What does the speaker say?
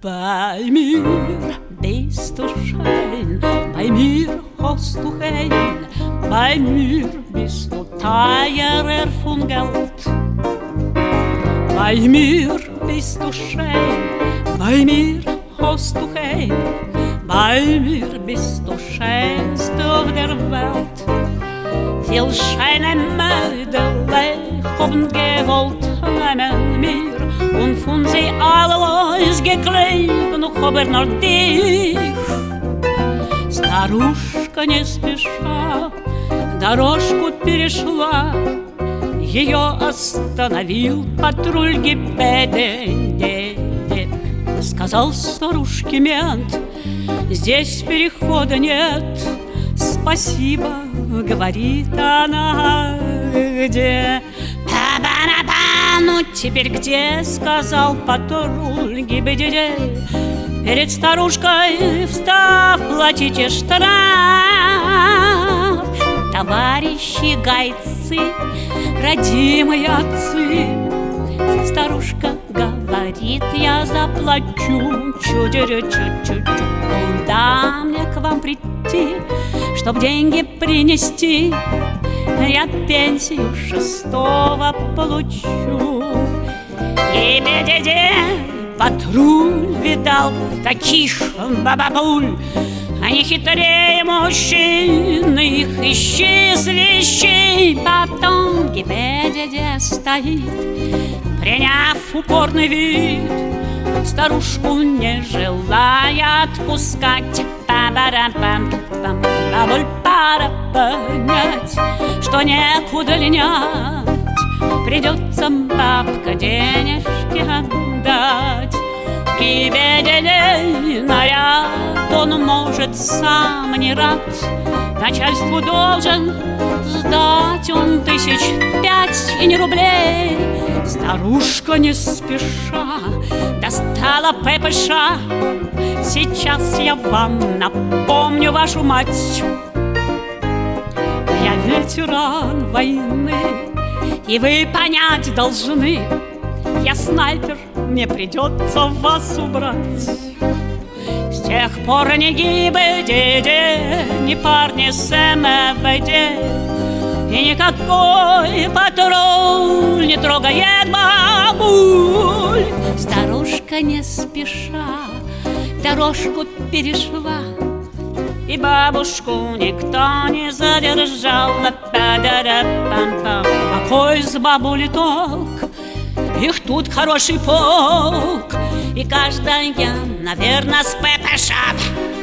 Bei mir bist du schön, bei mir hast du Heil, bei mir bist du teurer von Geld. Bei mir bist du schön, bei mir hast du Heil, bei mir bist du schönst auf der Welt. Viel schöne Mädel haben gewollt nehmen mir, und von sie alle ist geklebt, noch aber nur dich. Старушка не спеша дорожку перешла, ее остановил патруль ГИБДД. Сказал старушке мент: здесь перехода нет. Спасибо, говорит она, где? Па-ба-на-ба, ну теперь где? Сказал патруль ГИБДД. Перед старушкой встав, платите штраф. Товарищи гайцы, родимые отцы, старушка говорит: я заплачу. Чу-чу-чу-чу-чу. Куда мне к вам прийти, чтоб деньги принести? Я пенсию 6-го получу. ГИБДД патруль видал таких бабабуль, они хитрее мужчин, их ищи, свищи. Потом ГИБДД стоит, приняв упорный вид, старушку не желая отпускать. Па-ба-ра-пам-пам. Бабуль пора понять, что некуда линять, придется бабка денежки отдать. ГИБДД наряд он может сам не рад, начальству должен сдать он 5 000 и не рублей. Старушка не спеша достала ППШ. Сейчас я вам напомню вашу мать. Я ветеран войны, и вы понять должны, я снайпер, мне придется вас убрать. С тех пор ни ГИБДД, ни парни с МВД, и никакой патруль не трогает бабуль. Старушка не спеша дорожку перешла, и бабушку никто не задержал. Какой с бабули толк? Их тут хороший полк, и каждая, наверное, с ППШ.